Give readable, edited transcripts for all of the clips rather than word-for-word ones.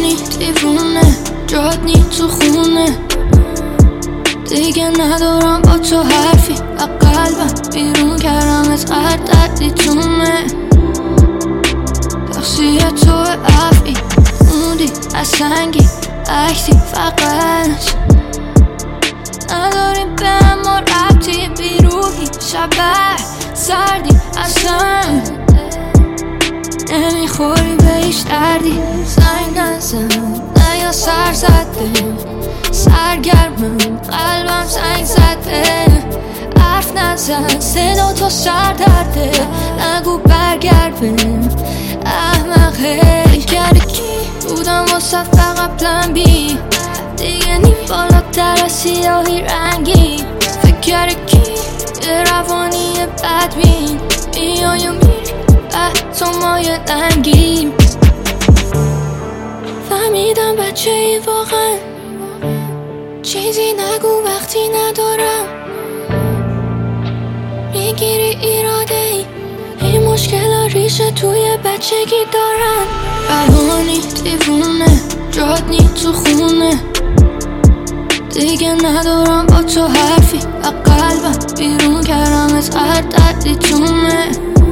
روانی دیوونه جات نی تو خونه دیگه ندارم با تو حرفی و قلبم بیرون کردم از هر دردی تومه تقصیر تو افعی موندی از سنگی عکسی فقط نداریم به ما ربطی بیروحی شبه سردی اصلا نمیخوری به هیچ دردی زنگ نزن نه یا سر زده سرگرمم قلبم زنگ زده حرف نزن صدا تو سر درده نگو برگرد بهم احمقه فکر کی بودم واسه فقط پلن بی دیگه نی بالاتر از سیاهی رنگی فکر کی یه روانی بدبین میای و میری تو مایه دنگیم فهمیدم بچه ای واقعا چیزی نگو وقتی ندارم میگیری ایراده ای این مشکل ریشه توی بچگی دارن روانی دیوونه جات نی تو خونه دیگه ندارم با تو حرفی و قلبم بیرون کردم از هر دردی تومه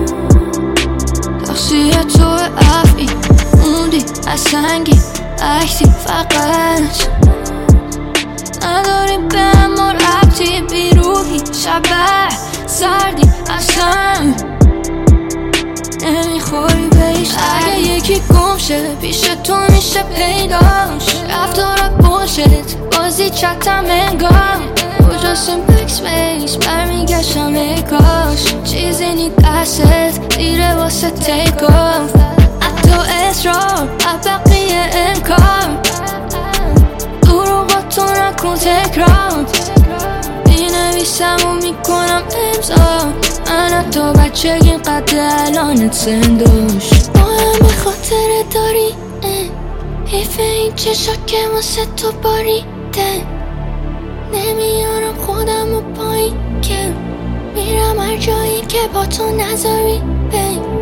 تقصیر تو افعی موندی از سنگی عکسی فقط نداریم به ما ربطی بیروحی شبه سردی اصلا نمیخوری به هیچ اگه یکی گم شه پیش تو میشه پیداش رفتارات بولشت بازی چتم انگار کجاست این بکسپیس برمیگشتم ای کاش چیزی نی دستت دیره واسه تیک آف حتی اصرار بقیه انکار دروغاتو نکن تکرار مینویسم و میکنم امضا من حتی بچگیم قد الانت زندوش با همه خاطره داری حیف این چشا که واسه تو باریده نمیارم خودم و پایین که میرم هر جایی که با تو نذاری